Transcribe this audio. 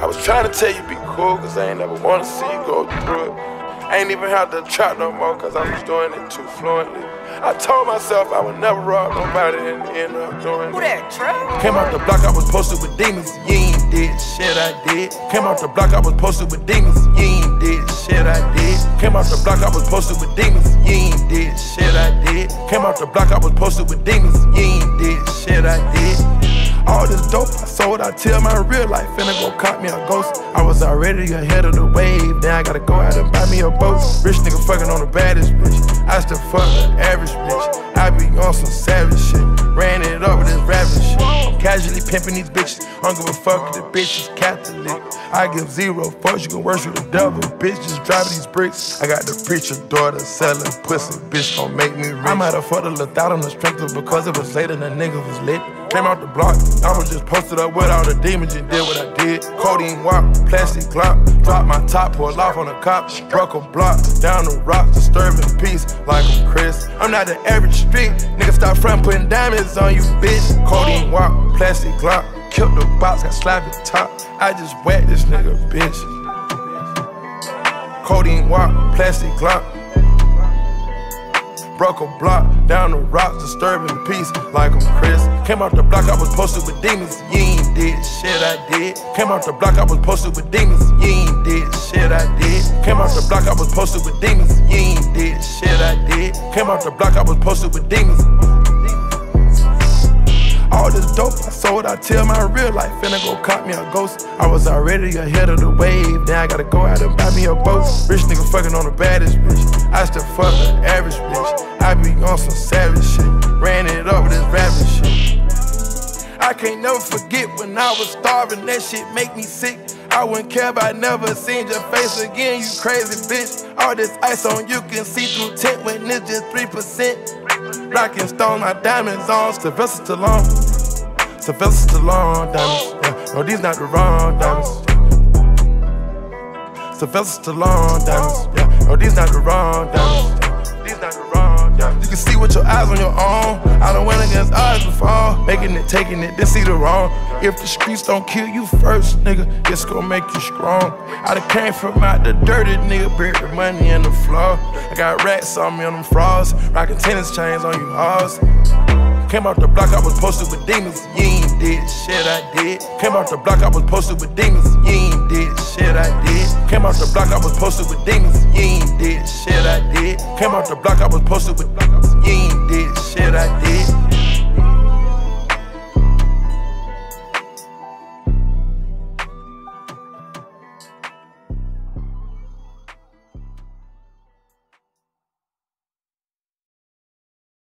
I was trying to tell you be cool, cause I ain't never wanna see you go through it. I ain't even have to trap no more, cause I was doing it too fluently. I told myself I would never rob nobody and end up doing Who it. that, Trey? Came out the block, I was posted with demons. You ain't did shit, I did. Came out the block, I was posted with demons. You ain't did shit, I did. Came out the block, I was posted with demons. You ain't did shit, I did. Came out the block, I was posted with demons. You ain't did shit, I did. All this dope I sold, I tell my real life, finna go caught me a ghost. I was already ahead of the wave, now I gotta go out and buy me a boat. Rich nigga fucking on the baddest bitch, I still fuck the average bitch. I be on some savage shit, ran it up with this rapping shit. I'm casually pimping these bitches, I don't give a fuck if the bitch is Catholic. I give 0 fucks, you can worship the devil, bitch just driving these bricks. I got the preacher daughter selling pussy, bitch gon' make me rich. I might have fucked a little thought on the strength of because it was late and the nigga was lit. Came out the block, I was just posted up with all the demons and did what I did. Codeine walk, plastic Glock, drop my top, pull off on the cop, broke a block, down the rock, disturbing peace like I'm Chris. I'm not the average street, nigga stop front putting diamonds on you, bitch. Codeine walk, plastic Glock, killed the box, got sloppy top. I just whacked this nigga, bitch. Codeine walk, plastic Glock. Broke a block, down the rocks, disturbing peace like I'm Chris. Came out the block, I was posted with demons. You ain't did shit, I did. Came out the block, I was posted with demons. You ain't did shit, I did. Came out the block, I was posted with demons. You ain't did shit, I did. Came out the block, I was posted with demons. All this dope I sold, I tell my real life, finna go caught me a ghost. I was already ahead of the wave, now I gotta go out and buy me a boat. Rich nigga fucking on the baddest bitch, I still fuck the average bitch. I be on some savage shit, ran it up with this rapping shit. I can't never forget when I was starving, that shit make me sick. I wouldn't care if I never seen your face again, you crazy bitch. All this ice on you can see through tint when it's just 3%. Rockin' stone, my diamonds on, Sylvester Stallone. Sylvester Stallone diamonds, yeah. No, these not the wrong diamonds. Sylvester Stallone diamonds, yeah. No, these not the wrong diamonds. These not the wrong diamonds. You can see with your eyes on your own. I done went against odds before, making it, taking it, then see the wrong. If the streets don't kill you first, nigga, it's gon' make you strong. I done came from out the dirty, nigga, buried money in the floor. I got racks on me on them frauds, rockin' tennis chains on you hoes. Came out the block, I was posted with demons. You ain't did shit, I did. Came out the block, I was posted with demons. You ain't did shit, I did. Came out the block, I was posted with demons. You ain't did shit, I did. Came out the block, I was posted with demons. You ain't did shit, I did.